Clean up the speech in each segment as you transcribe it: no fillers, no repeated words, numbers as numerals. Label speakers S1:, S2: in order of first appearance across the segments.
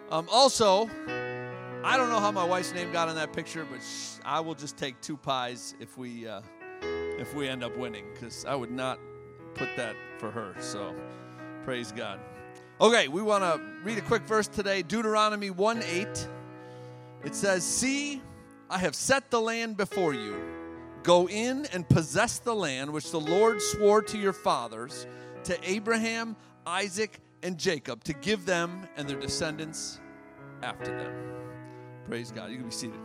S1: Also, I don't know how my wife's name got in that picture, but I will just take 2 pies if we end up winning, because I would not put that for her. So, praise God. Okay, we want to read a quick verse today, Deuteronomy 1:8. It says, "See, I have set the land before you. Go in and possess the land which the Lord swore to your fathers, to Abraham, Isaac, and Jacob, to give them and their descendants after them." Praise God. You can be seated.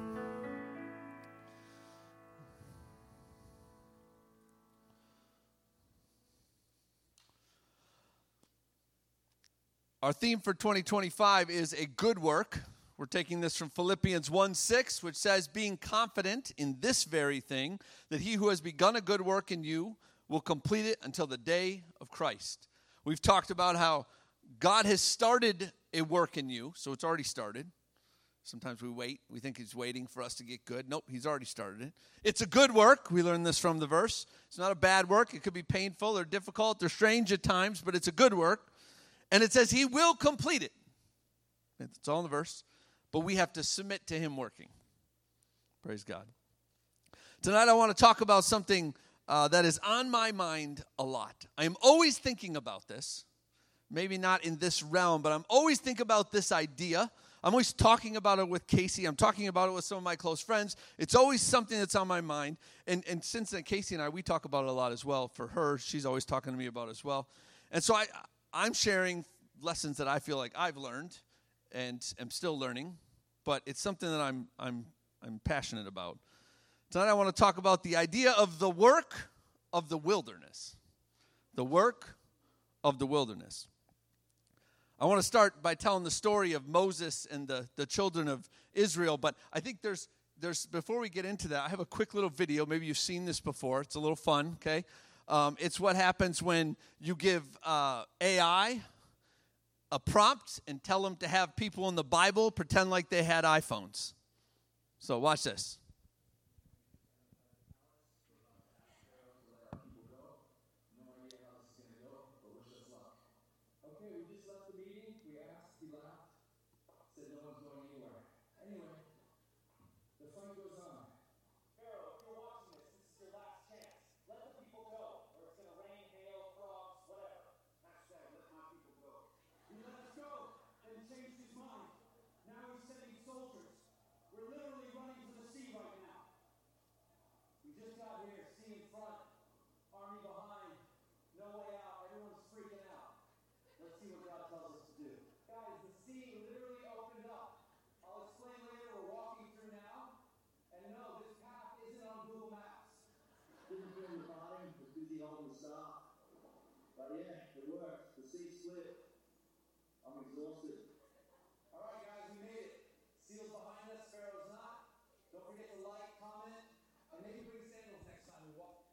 S1: Our theme for 2025 is a good work. We're taking this from Philippians 1:6, which says, "Being confident in this very thing, that he who has begun a good work in you will complete it until the day of Christ." We've talked about how God has started a work in you, so it's already started. Sometimes we wait. We think he's waiting for us to get good. Nope, he's already started it. It's a good work. We learned this from the verse. It's not a bad work. It could be painful or difficult or strange at times, but it's a good work. And it says he will complete it. It's all in the verse. But we have to submit to him working. Praise God. Tonight I want to talk about something that is on my mind a lot. I am always thinking about this. Maybe not in this realm, but I'm always thinking about this idea. I'm always talking about it with Casey. I'm talking about it with some of my close friends. It's always something that's on my mind. And since then, Casey and I, we talk about it a lot as well. For her, she's always talking to me about it as well. And so I'm sharing lessons that I feel like I've learned and am still learning, but it's something that I'm passionate about. Tonight I want to talk about the idea of the work of the wilderness. The work of the wilderness. I want to start by telling the story of Moses and the children of Israel, but I think there's before we get into that, I have a quick little video. Maybe you've seen this before. It's a little fun, okay? It's what happens when you give AI a prompt and tell them to have people in the Bible pretend like they had iPhones. So watch this.
S2: But yeah, it worked. The sea split. I'm exhausted. All right, guys, we made it. Seal's behind us, Pharaoh's not. Don't forget to like, comment, and maybe bring sandals next time we walk.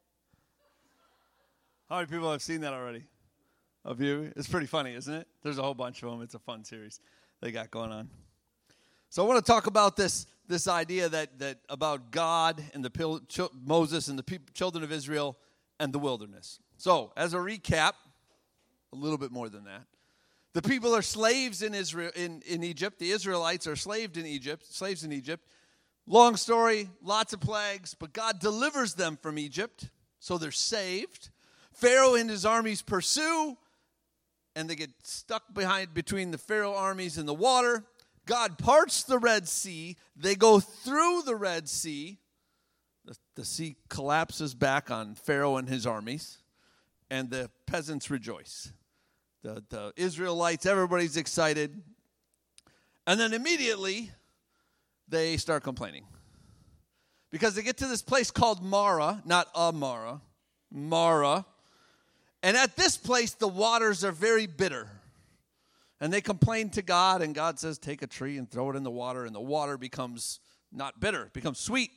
S1: How many people have seen that already? Of you? It's pretty funny, isn't it? There's a whole bunch of them. It's a fun series they got going on. So I want to talk about this idea that about God and Moses and the children of Israel and the wilderness. So, as a recap, a little bit more than that. The people are slaves in Israel in Egypt. The Israelites are slaves in Egypt. Long story, lots of plagues, but God delivers them from Egypt, so they're saved. Pharaoh and his armies pursue, and they get stuck between the Pharaoh armies and the water. God parts the Red Sea. They go through the Red Sea. The sea collapses back on Pharaoh and his armies. And the peasants rejoice. The Israelites, everybody's excited. And then immediately, they start complaining. Because they get to this place called Marah, not Amara, Marah. And at this place, the waters are very bitter. And they complain to God, and God says, take a tree and throw it in the water, and the water becomes not bitter, it becomes sweet.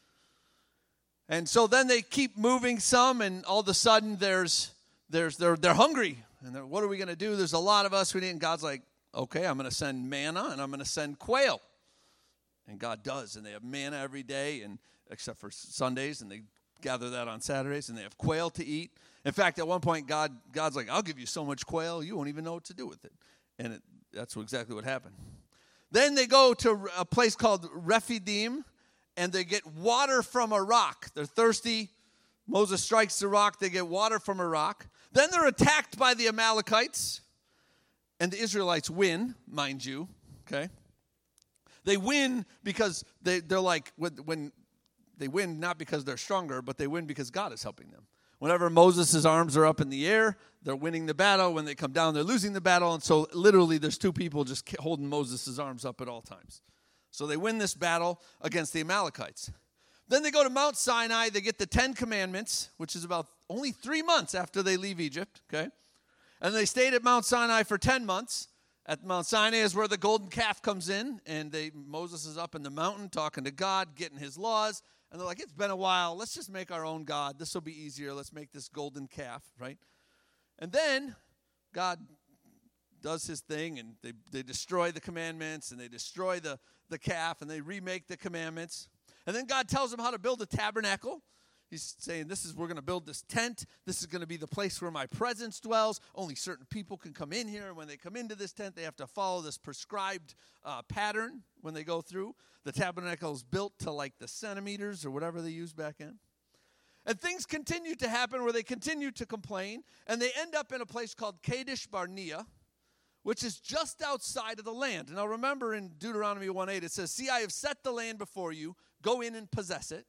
S1: And so then they keep moving some, and all of a sudden they're hungry. And what are we going to do? There's a lot of us. And God's like, okay, I'm going to send manna, and I'm going to send quail. And God does, and they have manna every day, and except for Sundays, and they gather that on Saturdays, and they have quail to eat. In fact, at one point, God's like, I'll give you so much quail, you won't even know what to do with it. And that's exactly what happened. Then they go to a place called Rephidim, and they get water from a rock. They're thirsty. Moses strikes the rock. They get water from a rock. Then they're attacked by the Amalekites, and the Israelites win, mind you, okay? They win because they're like, when they win not because they're stronger, but they win because God is helping them. Whenever Moses' arms are up in the air, they're winning the battle. When they come down, they're losing the battle. And so literally there's two people just holding Moses' arms up at all times. So they win this battle against the Amalekites. Then they go to Mount Sinai. They get the 10 Commandments, which is about only 3 months after they leave Egypt, okay? And they stayed at Mount Sinai for 10 months. At Mount Sinai is where the golden calf comes in, and Moses is up in the mountain talking to God, getting his laws. And they're like, it's been a while. Let's just make our own God. This will be easier. Let's make this golden calf, right? And then God does his thing, and they destroy the commandments, and they destroy the calf, and they remake the commandments. And then God tells them how to build a tabernacle. He's saying, we're going to build this tent. This is going to be the place where my presence dwells. Only certain people can come in here. And when they come into this tent, they have to follow this prescribed pattern when they go through. The tabernacle is built to like the centimeters or whatever they used back then. And things continue to happen where they continue to complain. And they end up in a place called Kadesh Barnea, which is just outside of the land. Now remember in Deuteronomy 1:8, it says, see, I have set the land before you. Go in and possess it.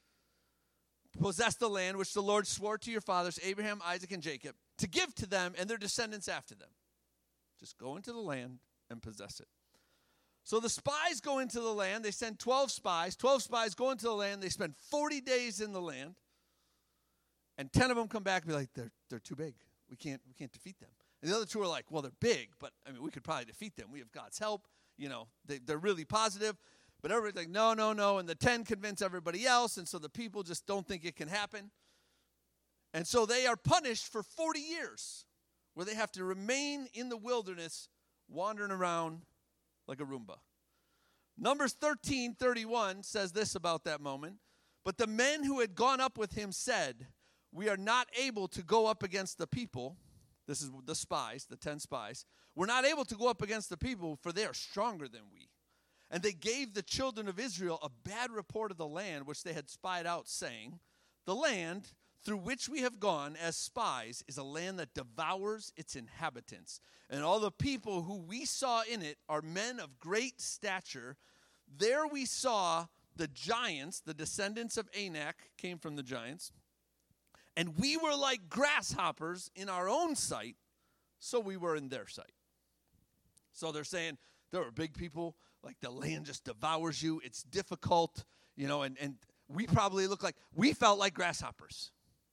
S1: Possess the land which the Lord swore to your fathers, Abraham, Isaac, and Jacob, to give to them and their descendants after them. Just go into the land and possess it. So the spies go into the land. They send 12 spies. 12 spies go into the land. They spend 40 days in the land. And 10 of them come back and be like, they're too big. We can't defeat them. And the other 2 are like, well, they're big, but I mean, we could probably defeat them. We have God's help. You know, they're really positive. But everybody's like, no. And the 10 convince everybody else. And so the people just don't think it can happen. And so they are punished for 40 years where they have to remain in the wilderness wandering around like a Roomba. Numbers 13:31 says this about that moment. But the men who had gone up with him said, we are not able to go up against the people. This is the spies, the 10 spies. We're not able to go up against the people, for they are stronger than we. And they gave the children of Israel a bad report of the land which they had spied out, saying, the land through which we have gone as spies is a land that devours its inhabitants. And all the people who we saw in it are men of great stature. There we saw the giants, the descendants of Anak came from the giants. And we were like grasshoppers in our own sight, so we were in their sight. So they're saying there were big people, like the land just devours you. It's difficult, you know, and we probably we felt like grasshoppers.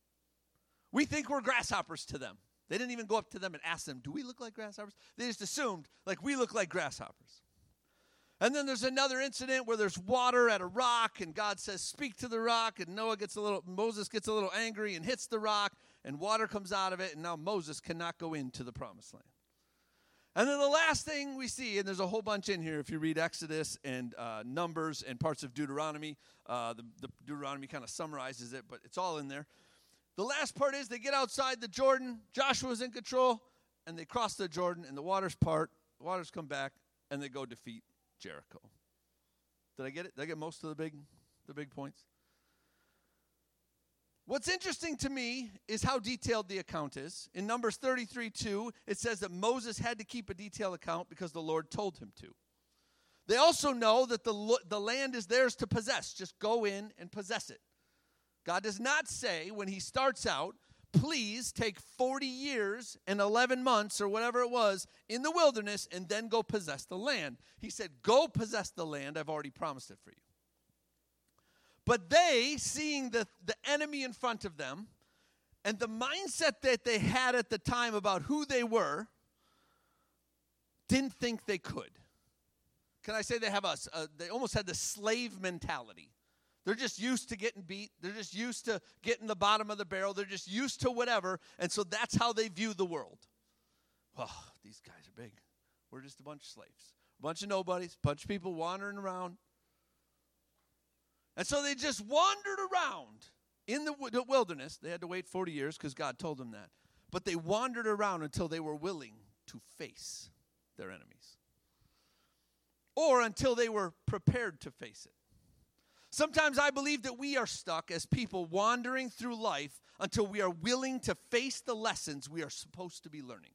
S1: We think we're grasshoppers to them. They didn't even go up to them and ask them, do we look like grasshoppers? They just assumed, like, we look like grasshoppers. And then there's another incident where there's water at a rock, and God says, speak to the rock, and Moses gets a little angry and hits the rock, and water comes out of it, and now Moses cannot go into the promised land. And then the last thing we see, and there's a whole bunch in here if you read Exodus and Numbers and parts of Deuteronomy. The Deuteronomy kind of summarizes it, but it's all in there. The last part is they get outside the Jordan. Joshua's in control, and they cross the Jordan, and the waters part. The waters come back, and they go defeat Jericho. Did I get it? Did I get most of the big points? What's interesting to me is how detailed the account is. In Numbers 33:2, it says that Moses had to keep a detailed account because the Lord told him to. They also know that the land is theirs to possess. Just go in and possess it. God does not say when he starts out, please take 40 years and 11 months or whatever it was in the wilderness and then go possess the land. He said, go possess the land. I've already promised it for you. But they, seeing the enemy in front of them and the mindset that they had at the time about who they were, didn't think they could. Can I say they almost had the slave mentality. They're just used to getting beat. They're just used to getting the bottom of the barrel. They're just used to whatever. And so that's how they view the world. Oh, these guys are big. We're just a bunch of slaves. A bunch of nobodies. A bunch of people wandering around. And so they just wandered around in the wilderness. They had to wait 40 years because God told them that. But they wandered around until they were willing to face their enemies. or until they were prepared to face it. Sometimes I believe that we are stuck as people wandering through life until we are willing to face the lessons we are supposed to be learning.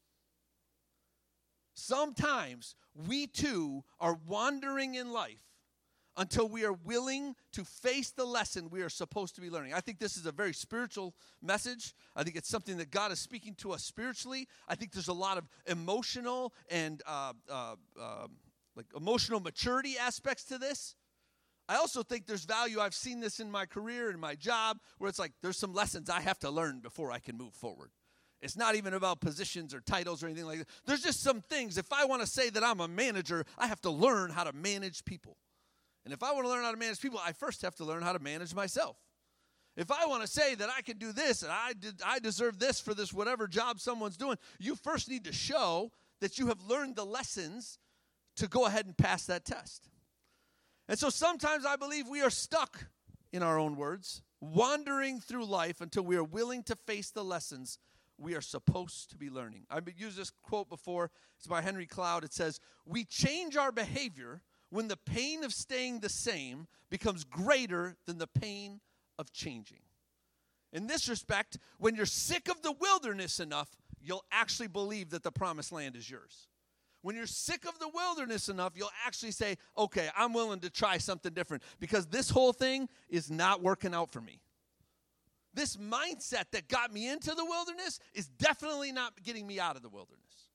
S1: Sometimes we too are wandering in life until we are willing to face the lesson we are supposed to be learning. I think this is a very spiritual message. I think it's something that God is speaking to us spiritually. I think there's a lot of emotional and emotional maturity aspects to this. I also think there's value. I've seen this in my career and my job where it's like there's some lessons I have to learn before I can move forward. It's not even about positions or titles or anything like that. There's just some things. If I want to say that I'm a manager, I have to learn how to manage people. And if I want to learn how to manage people, I first have to learn how to manage myself. If I want to say that I can do this and I deserve this for this whatever job someone's doing, you first need to show that you have learned the lessons to go ahead and pass that test. And so sometimes I believe we are stuck, in our own words, wandering through life until we are willing to face the lessons we are supposed to be learning. I've used this quote before. It's by Henry Cloud. It says, "We change our behavior when the pain of staying the same becomes greater than the pain of changing." In this respect, when you're sick of the wilderness enough, you'll actually believe that the promised land is yours. When you're sick of the wilderness enough, you'll actually say, okay, I'm willing to try something different because this whole thing is not working out for me. This mindset that got me into the wilderness is definitely not getting me out of the wilderness.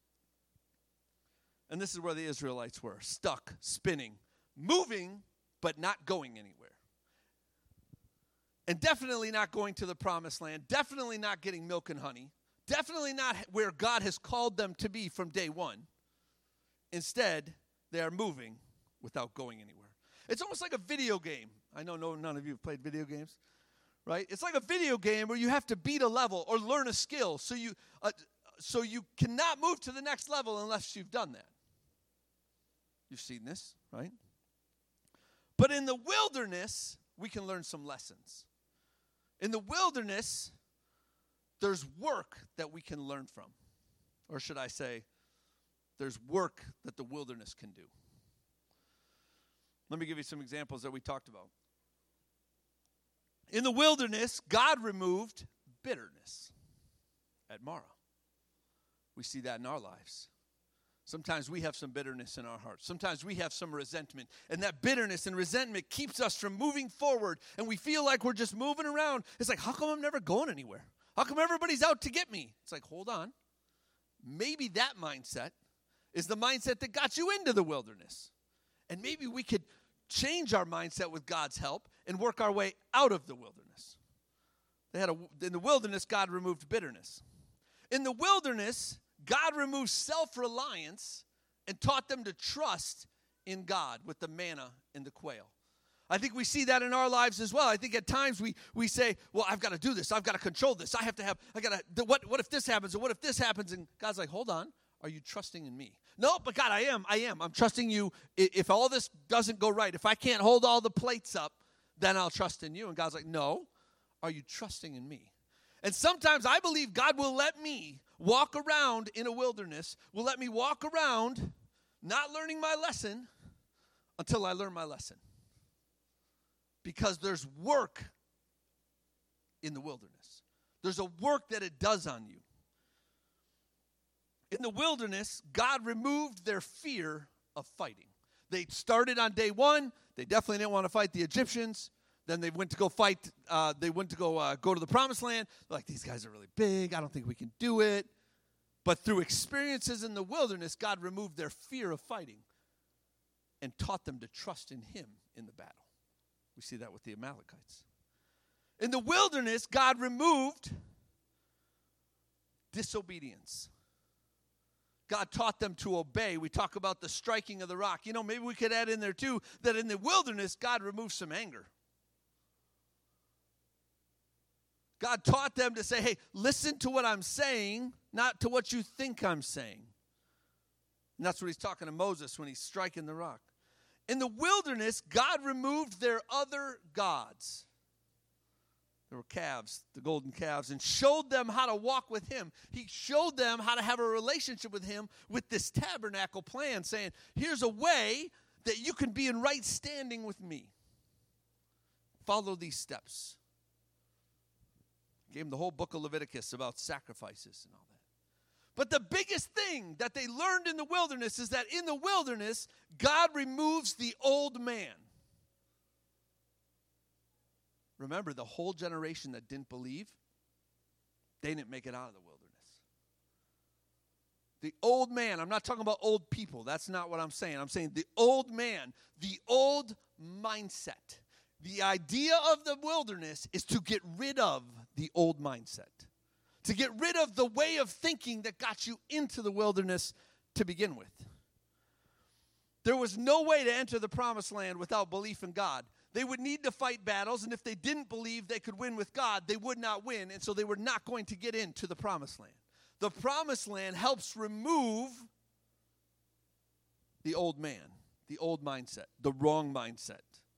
S1: And this is where the Israelites were, stuck, spinning, moving, but not going anywhere. And definitely not going to the promised land, definitely not getting milk and honey, definitely not where God has called them to be from day one. Instead, they are moving without going anywhere. It's almost like a video game. I know none of you have played video games, right? It's like a video game where you have to beat a level or learn a skill. So you cannot move to the next level unless you've done that. You've seen this, right? But in the wilderness, we can learn some lessons. In the wilderness, there's work that we can learn from. Or should I say, there's work that the wilderness can do. Let me give you some examples that we talked about. In the wilderness, God removed bitterness at Marah. We see that in our lives. Sometimes we have some bitterness in our hearts. Sometimes we have some resentment. And that bitterness and resentment keeps us from moving forward. And we feel like we're just moving around. It's like, how come I'm never going anywhere? How come everybody's out to get me? It's like, hold on. Maybe that mindset is the mindset that got you into the wilderness. And maybe we could change our mindset with God's help and work our way out of the wilderness. In the wilderness, God removed bitterness. In the wilderness, God removed self-reliance and taught them to trust in God with the manna and the quail. I think we see that in our lives as well. I think at times we say, well, I've got to do this. I've got to control this. What if this happens? Or what if this happens? And God's like, hold on. Are you trusting in me? No, but God, I am. I'm trusting you. If all this doesn't go right, if I can't hold all the plates up, then I'll trust in you. And God's like, no. Are you trusting in me? And sometimes I believe God will let me walk around in a wilderness, will let me walk around not learning my lesson until I learn my lesson. Because there's work in the wilderness. There's a work that it does on you. In the wilderness, God removed their fear of fighting. They started on day one. They definitely didn't want to fight the Egyptians. Then they went to go fight. They went to go to the promised land. They're like, these guys are really big. I don't think we can do it. But through experiences in the wilderness, God removed their fear of fighting and taught them to trust in him in the battle. We see that with the Amalekites. In the wilderness, God removed disobedience. God taught them to obey. We talk about the striking of the rock. You know, maybe we could add in there too that in the wilderness, God removed some anger. God taught them to say, hey, listen to what I'm saying, not to what you think I'm saying. And that's what he's talking to Moses when he's striking the rock. In the wilderness, God removed their other gods. There were calves, the golden calves, and showed them how to walk with him. He showed them how to have a relationship with him with this tabernacle plan, saying, here's a way that you can be in right standing with me. Follow these steps. Gave them the whole book of Leviticus about sacrifices and all that. But the biggest thing that they learned in the wilderness is that in the wilderness, God removes the old man. Remember, the whole generation that didn't believe, they didn't make it out of the wilderness. The old man, I'm not talking about old people. That's not what I'm saying. I'm saying the old man, the old mindset. The idea of the wilderness is to get rid of the old mindset. To get rid of the way of thinking that got you into the wilderness to begin with. There was no way to enter the promised land without belief in God. They would need to fight battles, and if they didn't believe they could win with God, they would not win, and so they were not going to get into the promised land. The promised land helps remove the old man, the old mindset, the wrong mindset.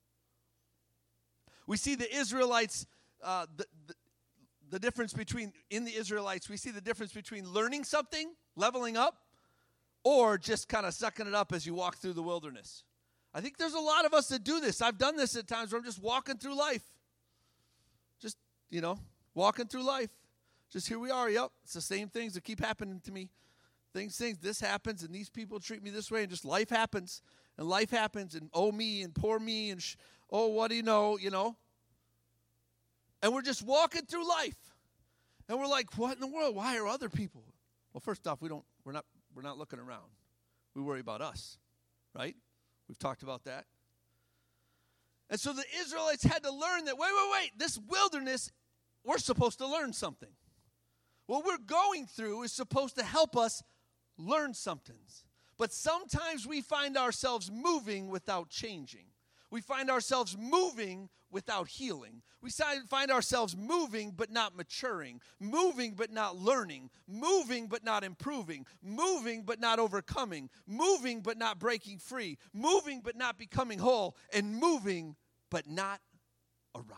S1: We see the Israelites, the difference between, in the Israelites, we see the difference between learning something, leveling up, or just kind of sucking it up as you walk through the wilderness. I think there's a lot of us that do this. I've done this at times where I'm just walking through life. Just, walking through life. Just here we are, yep. It's the same things that keep happening to me. Things, this happens, and these people treat me this way, and just life happens. And life happens, and oh me, and poor me, and oh, what do you know. And we're just walking through life. And we're like, what in the world? Why are other people? Well, first off, we're not looking around. We worry about us, right? We've talked about that. And so the Israelites had to learn that, wait, this wilderness, we're supposed to learn something. What we're going through is supposed to help us learn something. But sometimes we find ourselves moving without changing. We find ourselves moving without healing. We find ourselves moving but not maturing, moving but not learning, moving but not improving, moving but not overcoming, moving but not breaking free, moving but not becoming whole, and moving but not arriving.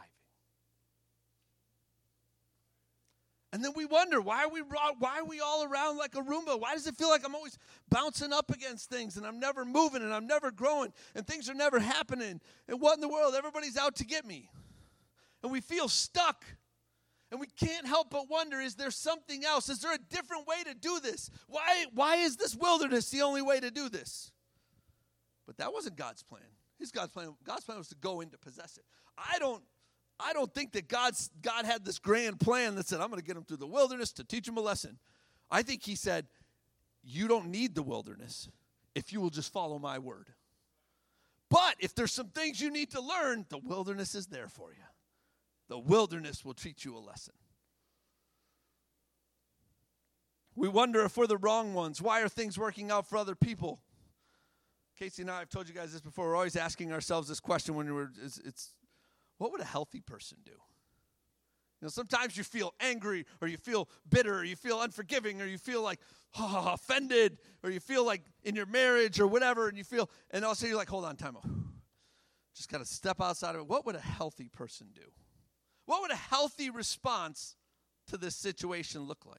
S1: And then we wonder, why are we all around like a Roomba? Why does it feel like I'm always bouncing up against things and I'm never moving and I'm never growing and things are never happening? And what in the world? Everybody's out to get me. And we feel stuck. And we can't help but wonder, is there something else? Is there a different way to do this? Why is this wilderness the only way to do this? But that wasn't God's plan. God's plan was to go in to possess it. I don't think that God had this grand plan that said, I'm going to get them through the wilderness to teach them a lesson. I think he said, you don't need the wilderness if you will just follow my word. But if there's some things you need to learn, the wilderness is there for you. The wilderness will teach you a lesson. We wonder if we're the wrong ones. Why are things working out for other people? Casey and I have told you guys this before. We're always asking ourselves this question when what would a healthy person do? Sometimes you feel angry, or you feel bitter, or you feel unforgiving, or you feel like offended, or you feel like in your marriage or whatever, and all of a sudden you're like, hold on, time out. Just got to step outside of it. What would a healthy person do? What would a healthy response to this situation look like?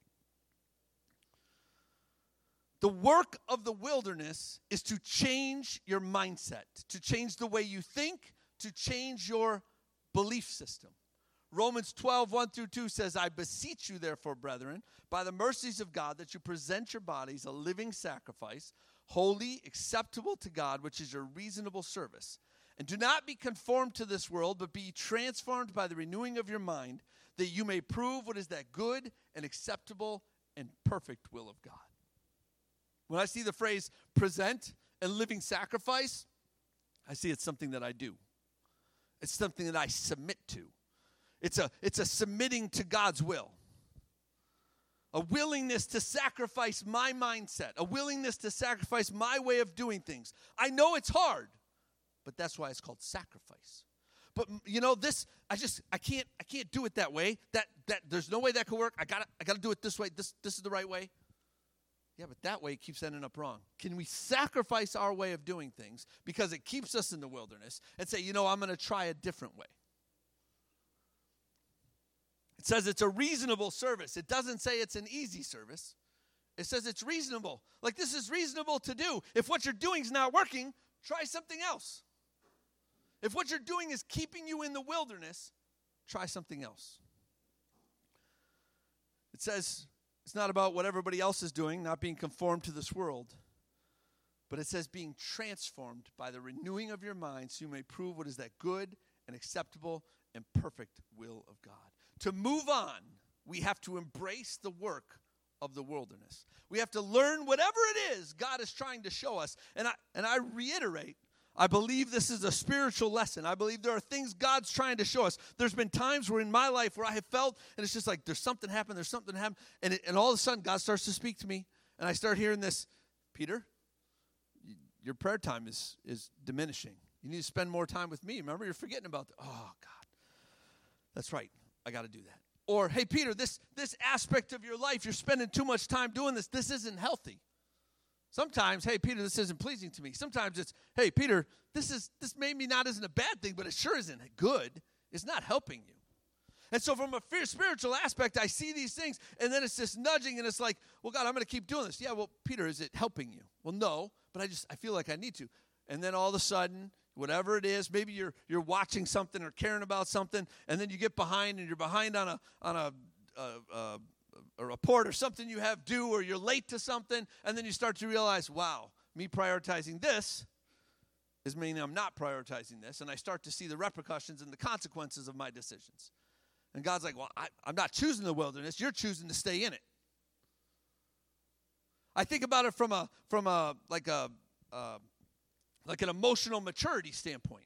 S1: The work of the wilderness is to change your mindset, to change the way you think, to change your belief system. Romans 12, 1-2 says, I beseech you, therefore, brethren, by the mercies of God, that you present your bodies a living sacrifice, holy, acceptable to God, which is your reasonable service. And do not be conformed to this world, but be transformed by the renewing of your mind, that you may prove what is that good and acceptable and perfect will of God. When I see the phrase present and living sacrifice, I see it's something that I do. It's something that I submit to. It's a submitting to God's will. A willingness to sacrifice my mindset. A willingness to sacrifice my way of doing things. I know it's hard, but that's why it's called sacrifice. But I can't do it that way. That there's no way that could work. I gotta do it this way. This is the right way. Yeah, but that way keeps ending up wrong. Can we sacrifice our way of doing things because it keeps us in the wilderness and say, I'm going to try a different way? It says it's a reasonable service. It doesn't say it's an easy service. It says it's reasonable. Like, this is reasonable to do. If what you're doing is not working, try something else. If what you're doing is keeping you in the wilderness, try something else. It says it's not about what everybody else is doing, not being conformed to this world, but it says being transformed by the renewing of your mind so you may prove what is that good and acceptable and perfect will of God. To move on, we have to embrace the work of the wilderness. We have to learn whatever it is God is trying to show us. And I reiterate, I believe this is a spiritual lesson. I believe there are things God's trying to show us. There's been times where in my life where I have felt, and it's just like there's something happened, and all of a sudden God starts to speak to me, and I start hearing this, Peter, your prayer time is diminishing. You need to spend more time with me. Remember, you're forgetting about that. Oh, God. That's right. I got to do that. Or, hey, Peter, this aspect of your life, you're spending too much time doing this. This isn't healthy. Sometimes, hey, Peter, this isn't pleasing to me. Sometimes it's, hey, Peter, this maybe not isn't a bad thing, but it sure isn't good. It's not helping you. And so from a spiritual aspect, I see these things, and then it's this nudging, and it's like, well, God, I'm going to keep doing this. Yeah, well, Peter, is it helping you? Well, no, but I feel like I need to. And then all of a sudden, whatever it is, maybe you're watching something or caring about something, and then you get behind, and you're behind on a report or something you have due, or you're late to something, and then you start to realize, wow, me prioritizing this is meaning I'm not prioritizing this, and I start to see the repercussions and the consequences of my decisions. And God's like, well, I'm not choosing the wilderness. You're choosing to stay in it. I think about it from an emotional maturity standpoint.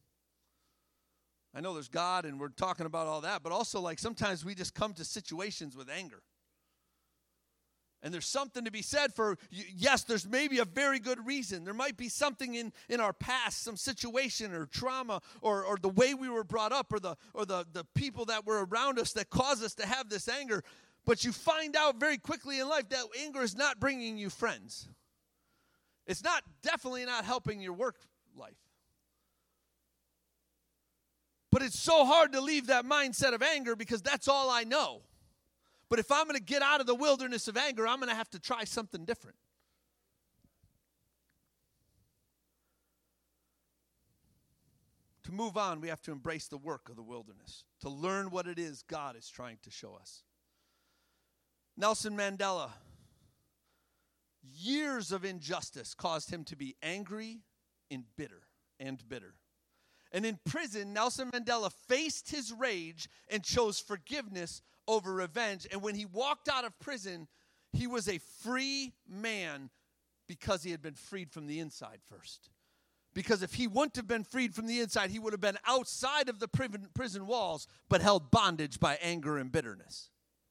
S1: I know there's God, and we're talking about all that, but also like sometimes we just come to situations with anger. And there's something to be said for, yes, there's maybe a very good reason. There might be something in our past, some situation or trauma or the way we were brought up or the people that were around us that caused us to have this anger. But you find out very quickly in life that anger is not bringing you friends. It's definitely not helping your work life. But it's so hard to leave that mindset of anger because that's all I know. But if I'm going to get out of the wilderness of anger, I'm going to have to try something different. To move on, we have to embrace the work of the wilderness, to learn what it is God is trying to show us. Nelson Mandela, years of injustice caused him to be angry and bitter. And in prison, Nelson Mandela faced his rage and chose forgiveness over revenge. And when he walked out of prison, he was a free man because he had been freed from the inside first. Because if he wouldn't have been freed from the inside, he would have been outside of the prison walls, but held bondage by anger and bitterness.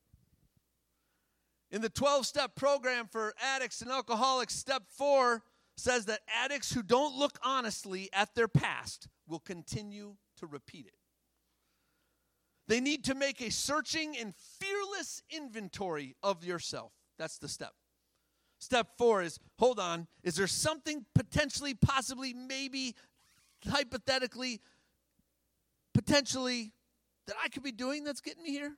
S1: In the 12-step program for addicts and alcoholics, step 4 says that addicts who don't look honestly at their past will continue to repeat it. They need to make a searching and fearless inventory of yourself. That's the step. Step 4 is, hold on, is there something potentially, possibly, maybe, hypothetically, potentially that I could be doing that's getting me here?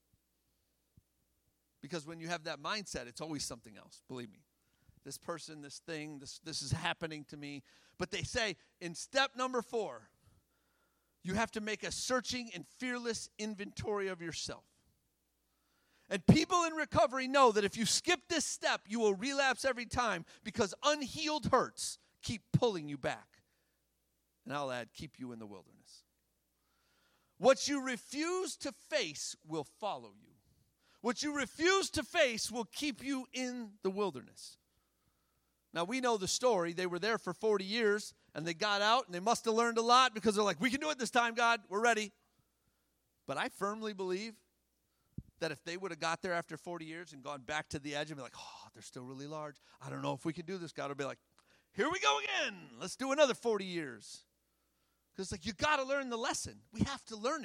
S1: Because when you have that mindset, it's always something else, believe me. This person, this thing, this is happening to me. But they say in step number 4, you have to make a searching and fearless inventory of yourself. And people in recovery know that if you skip this step, you will relapse every time because unhealed hurts keep pulling you back. And I'll add, keep you in the wilderness. What you refuse to face will follow you. What you refuse to face will keep you in the wilderness. Now, we know the story. They were there for 40 years, and they got out, and they must have learned a lot because they're like, we can do it this time, God. We're ready. But I firmly believe that if they would have got there after 40 years and gone back to the edge and be like, oh, they're still really large. I don't know if we can do this. God would be like, here we go again. Let's do another 40 years. Because it's like, you got to learn the lesson. We have to learn it.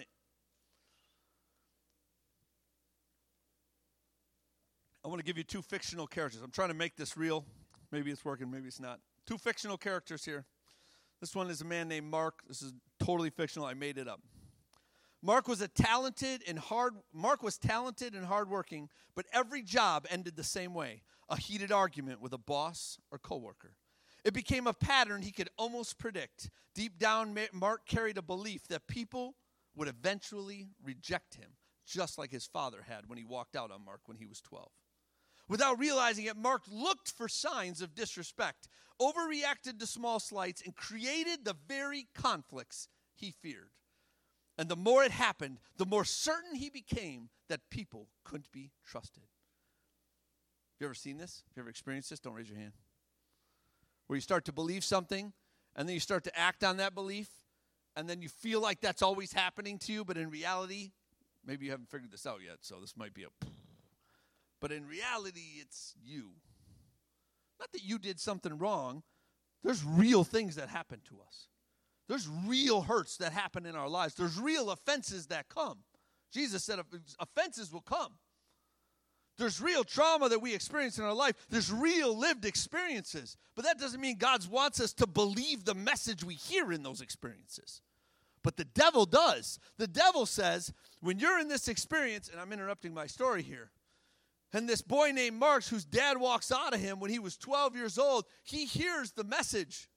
S1: I want to give you 2 fictional characters. I'm trying to make this real. Maybe it's working, maybe it's not. 2 fictional characters here. This one is a man named Mark. This is totally fictional. I made it up. Mark was talented and hardworking, but every job ended the same way: a heated argument with a boss or coworker. It became a pattern he could almost predict. Deep down, Mark carried a belief that people would eventually reject him, just like his father had when he walked out on Mark when he was 12. Without realizing it, Mark looked for signs of disrespect, overreacted to small slights, and created the very conflicts he feared. And the more it happened, the more certain he became that people couldn't be trusted. Have you ever seen this? Have you ever experienced this? Don't raise your hand. Where you start to believe something, and then you start to act on that belief, and then you feel like that's always happening to you, but in reality, maybe you haven't figured this out yet, so this might be a... But in reality, it's you. Not that you did something wrong. There's real things that happen to us. There's real hurts that happen in our lives. There's real offenses that come. Jesus said offenses will come. There's real trauma that we experience in our life. There's real lived experiences. But that doesn't mean God wants us to believe the message we hear in those experiences. But the devil does. The devil says, when you're in this experience, and I'm interrupting my story here, and this boy named Mark, whose dad walks out of him when he was 12 years old, he hears the message.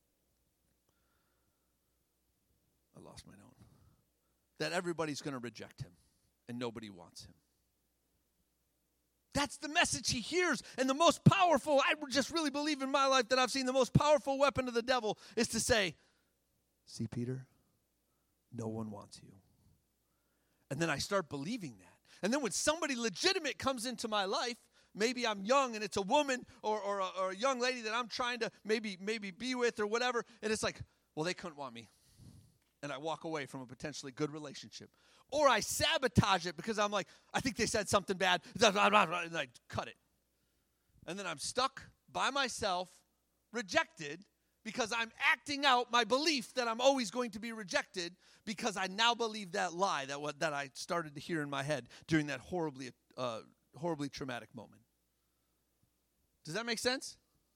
S1: I lost my note. That everybody's going to reject him, and nobody wants him. That's the message he hears. And the most powerful, I just really believe in my life that I've seen, the most powerful weapon of the devil is to say, see, Peter, no one wants you. And then I start believing that. And then when somebody legitimate comes into my life, maybe I'm young and it's a woman or a young lady that I'm trying to maybe be with or whatever, and it's like, well, they couldn't want me. And I walk away from a potentially good relationship. Or I sabotage it because I'm like, I think they said something bad, and I cut it. And then I'm stuck by myself, rejected, because I'm acting out my belief that I'm always going to be rejected because I now believe that lie that I started to hear in my head during that horribly traumatic moment. Does that make sense?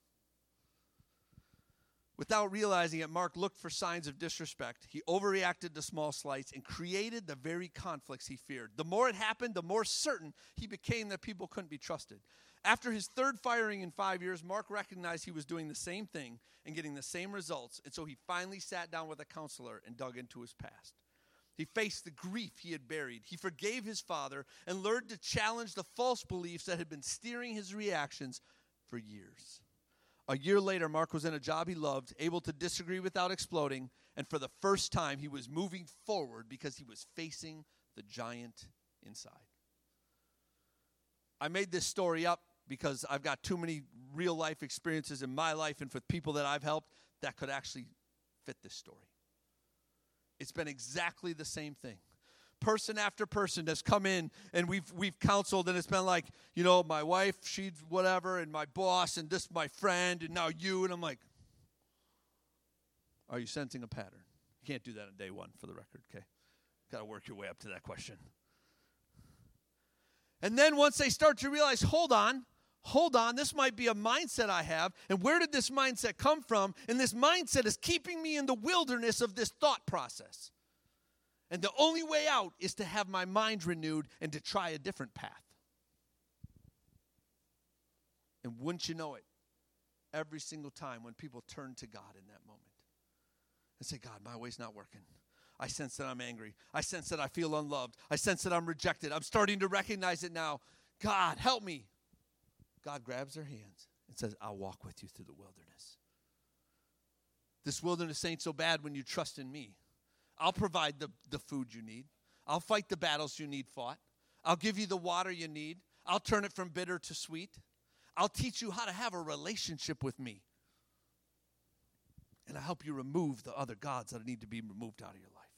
S1: Without realizing it, Mark looked for signs of disrespect. He overreacted to small slights and created the very conflicts he feared. The more it happened, the more certain he became that people couldn't be trusted. After his third firing in 5 years, Mark recognized he was doing the same thing and getting the same results, and so he finally sat down with a counselor and dug into his past. He faced the grief he had buried. He forgave his father and learned to challenge the false beliefs that had been steering his reactions for years. A year later, Mark was in a job he loved, able to disagree without exploding, and for the first time, he was moving forward because he was facing the giant inside. I made this story up because I've got too many real-life experiences in my life and with people that I've helped that could actually fit this story. It's been exactly the same thing. Person after person has come in, and we've counseled, and it's been like, you know, my wife, she's whatever, and my boss, and this my friend, and now you, and I'm like, are you sensing a pattern? You can't do that on day one, for the record, okay? Got to work your way up to that question. And then once they start to realize, hold on, this might be a mindset I have, and where did this mindset come from? And this mindset is keeping me in the wilderness of this thought process. And the only way out is to have my mind renewed and to try a different path. And wouldn't you know it, every single time when people turn to God in that moment and say, God, my way's not working. I sense that I'm angry. I sense that I feel unloved. I sense that I'm rejected. I'm starting to recognize it now. God, help me. God grabs their hands and says, I'll walk with you through the wilderness. This wilderness ain't so bad when you trust in me. I'll provide the food you need. I'll fight the battles you need fought. I'll give you the water you need. I'll turn it from bitter to sweet. I'll teach you how to have a relationship with me. And I'll help you remove the other gods that need to be removed out of your life.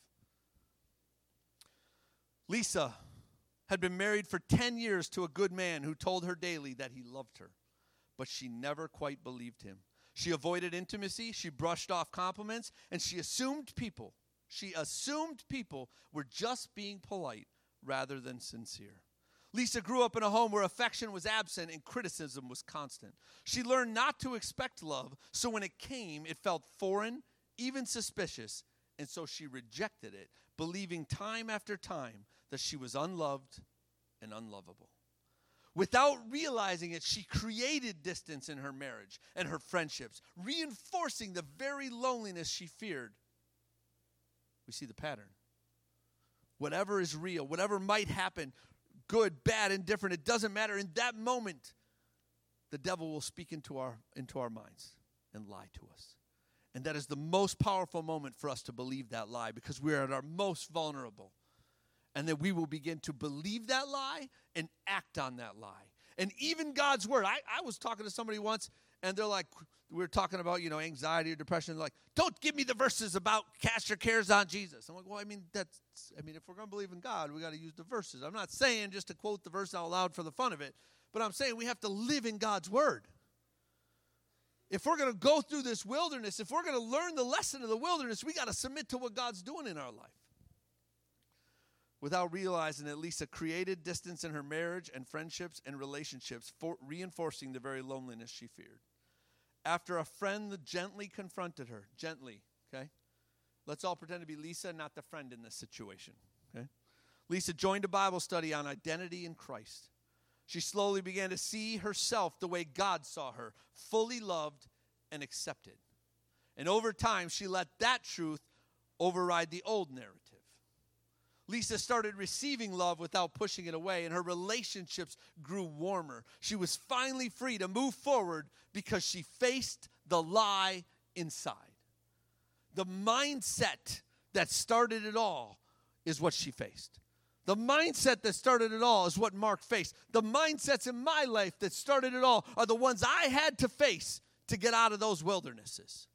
S1: Lisa had been married for 10 years to a good man who told her daily that he loved her, but she never quite believed him. She avoided intimacy, she brushed off compliments, and she assumed people were just being polite rather than sincere. Lisa grew up in a home where affection was absent and criticism was constant. She learned not to expect love, so when it came, it felt foreign, even suspicious, And so she rejected it, believing time after time that she was unloved and unlovable. Without realizing it, she created distance in her marriage and her friendships, reinforcing the very loneliness she feared. We see the pattern. Whatever is real, whatever might happen, good, bad, indifferent, it doesn't matter. In that moment, the devil will speak into our minds and lie to us. And that is the most powerful moment for us to believe that lie, because we are at our most vulnerable. And then we will begin to believe that lie and act on that lie. And even God's word. I was talking to somebody once, and they're like, we were talking about, anxiety or depression. They're like, don't give me the verses about cast your cares on Jesus. I'm like, well, if we're going to believe in God, we got to use the verses. I'm not saying just to quote the verse out loud for the fun of it, but I'm saying we have to live in God's word. If we're going to go through this wilderness, if we're going to learn the lesson of the wilderness, we got to submit to what God's doing in our life. Without realizing that Lisa created distance in her marriage and friendships and relationships, reinforcing the very loneliness she feared. After a friend gently confronted her, okay? Let's all pretend to be Lisa, not the friend in this situation, okay? Lisa joined a Bible study on identity in Christ. She slowly began to see herself the way God saw her, fully loved and accepted. And over time, she let that truth override the old narrative. Lisa started receiving love without pushing it away, and her relationships grew warmer. She was finally free to move forward because she faced the lie inside. The mindset that started it all is what she faced. The mindset that started it all is what Mark faced. The mindsets in my life that started it all are the ones I had to face to get out of those wildernesses.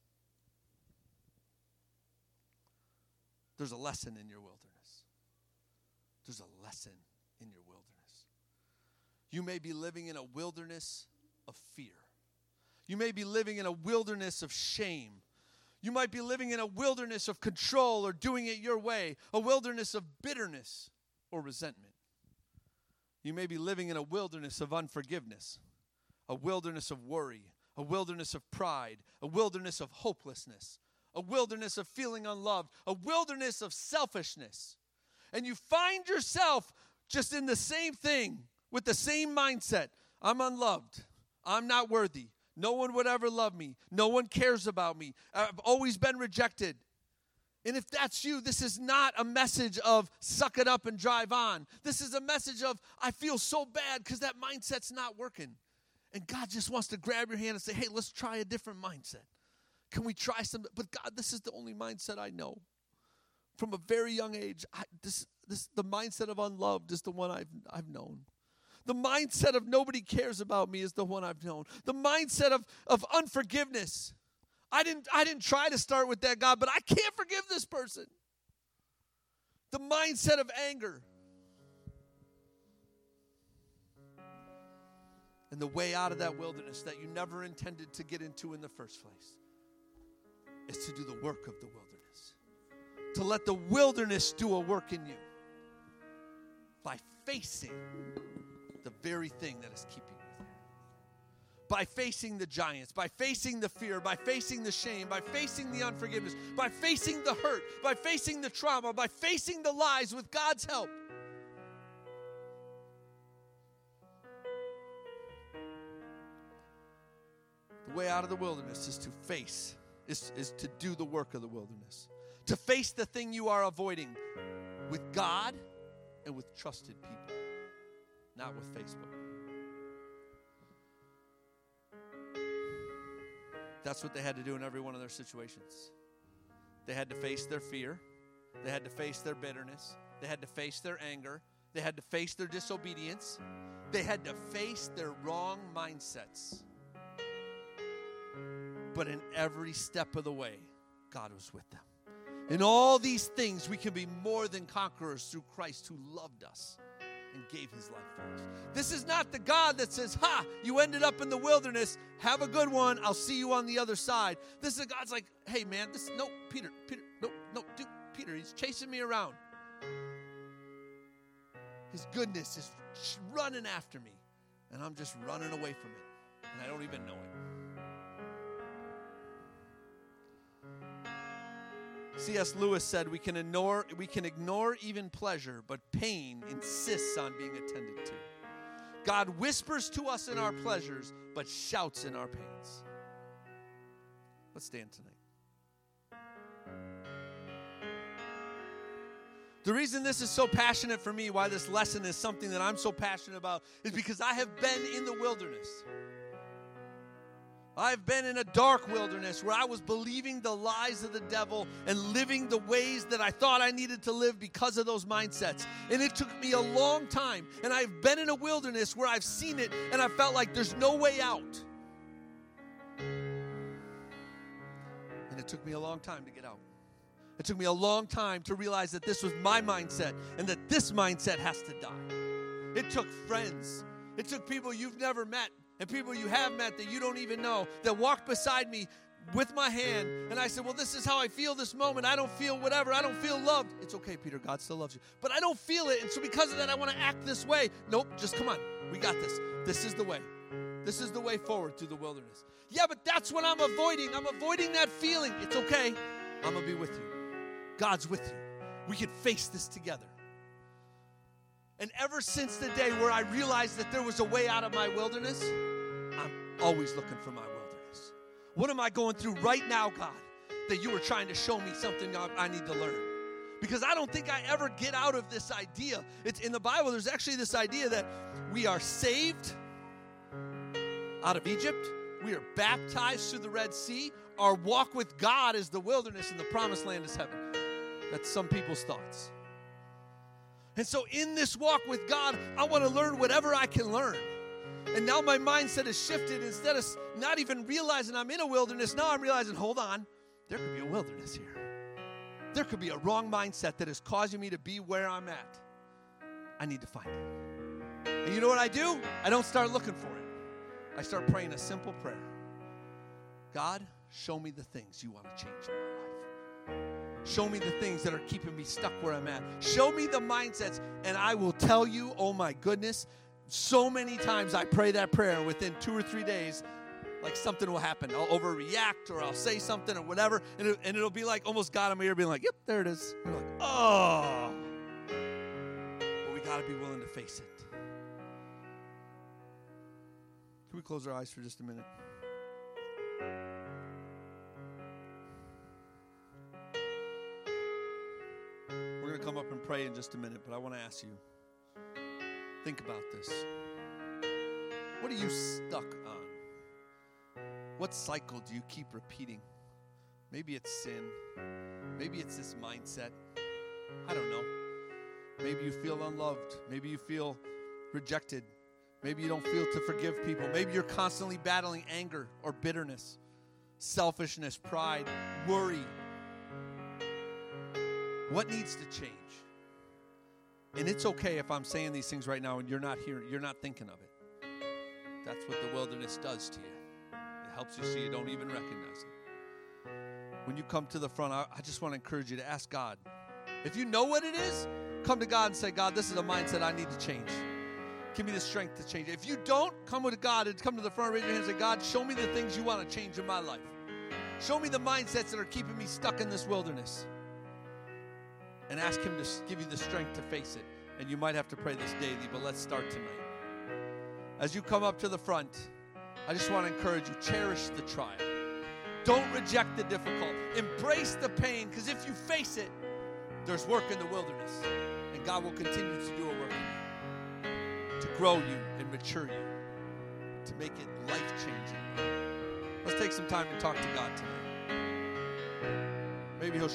S1: There's a lesson in your wilderness. There's a lesson in your wilderness. You may be living in a wilderness of fear. You may be living in a wilderness of shame. You might be living in a wilderness of control or doing it your way, a wilderness of bitterness or resentment. You may be living in a wilderness of unforgiveness, a wilderness of worry, a wilderness of pride, a wilderness of hopelessness, a wilderness of feeling unloved, a wilderness of selfishness. And you find yourself just in the same thing with the same mindset. I'm unloved. I'm not worthy. No one would ever love me. No one cares about me. I've always been rejected. And if that's you, this is not a message of suck it up and drive on. This is a message of I feel so bad because that mindset's not working. And God just wants to grab your hand and say, hey, let's try a different mindset. Can we try something? But God, this is the only mindset I know. From a very young age, the mindset of unloved is the one I've known. The mindset of nobody cares about me is the one I've known. The mindset of unforgiveness. I didn't try to start with that, God, but I can't forgive this person. The mindset of anger. And the way out of that wilderness that you never intended to get into in the first place is to do the work of the wilderness. To let the wilderness do a work in you by facing the very thing that is keeping you there. By facing the giants, by facing the fear, by facing the shame, by facing the unforgiveness, by facing the hurt, by facing the trauma, by facing the lies with God's help. The way out of the wilderness is to face, is to do the work of the wilderness. To face the thing you are avoiding with God and with trusted people, not with Facebook. That's what they had to do in every one of their situations. They had to face their fear. They had to face their bitterness. They had to face their anger. They had to face their disobedience. They had to face their wrong mindsets. But in every step of the way, God was with them. In all these things, we can be more than conquerors through Christ who loved us and gave his life for us. This is not the God that says, you ended up in the wilderness. Have a good one. I'll see you on the other side. This is God's like, hey, man, Peter, dude, Peter, he's chasing me around. His goodness is running after me, and I'm just running away from it, and I don't even know it. C.S. Lewis said, we can ignore even pleasure, but pain insists on being attended to. God whispers to us in our pleasures, but shouts in our pains. Let's stand tonight. The reason this is so passionate for me, why this lesson is something that I'm so passionate about, is because I have been in the wilderness. I've been in a dark wilderness where I was believing the lies of the devil and living the ways that I thought I needed to live because of those mindsets. And it took me a long time. And I've been in a wilderness where I've seen it and I felt like there's no way out. And it took me a long time to get out. It took me a long time to realize that this was my mindset and that this mindset has to die. It took friends. It took people you've never met and people you have met that you don't even know that walked beside me with my hand. And I said, well, this is how I feel this moment. I don't feel whatever. I don't feel loved. It's okay, Peter. God still loves you. But I don't feel it. And so because of that, I want to act this way. Nope, just come on. We got this. This is the way. This is the way forward through the wilderness. Yeah, but that's what I'm avoiding. I'm avoiding that feeling. It's okay. I'm going to be with you. God's with you. We can face this together. And ever since the day where I realized that there was a way out of my wilderness, I'm always looking for my wilderness. What am I going through right now, God, that you were trying to show me something I need to learn? Because I don't think I ever get out of this idea. It's in the Bible, there's actually this idea that we are saved out of Egypt. We are baptized through the Red Sea. Our walk with God is the wilderness and the promised land is heaven. That's some people's thoughts. And so in this walk with God, I want to learn whatever I can learn. And now my mindset has shifted. Instead of not even realizing I'm in a wilderness, now I'm realizing, hold on, there could be a wilderness here. There could be a wrong mindset that is causing me to be where I'm at. I need to find it. And you know what I do? I don't start looking for it. I start praying a simple prayer. God, show me the things you want to change in my life. Show me the things that are keeping me stuck where I'm at. Show me the mindsets, and I will tell you, oh my goodness, so many times I pray that prayer, and within 2 or 3 days, like something will happen. I'll overreact, or I'll say something, or whatever, and it'll be like almost God in my ear being like, yep, there it is. And you're like, oh. But we got to be willing to face it. Can we close our eyes for just a minute? We're going to come up and pray in just a minute, but I want to ask you, think about this. What are you stuck on? What cycle do you keep repeating? Maybe it's sin. Maybe it's this mindset. I don't know. Maybe you feel unloved. Maybe you feel rejected. Maybe you don't feel to forgive people. Maybe you're constantly battling anger or bitterness, selfishness, pride, worry. What needs to change? And it's okay if I'm saying these things right now and you're not here, you're not thinking of it. That's what the wilderness does to you. It helps you see you don't even recognize it. When you come to the front, I just want to encourage you to ask God. If you know what it is, come to God and say, God, this is a mindset I need to change. Give me the strength to change it. If you don't, come with God and come to the front, raise your hand and say, God, show me the things you want to change in my life. Show me the mindsets that are keeping me stuck in this wilderness. And ask him to give you the strength to face it. And you might have to pray this daily, but let's start tonight. As you come up to the front, I just want to encourage you, cherish the trial. Don't reject the difficult. Embrace the pain, because if you face it, there's work in the wilderness. And God will continue to do a work in you, to grow you and mature you, to make it life-changing. Let's take some time to talk to God tonight.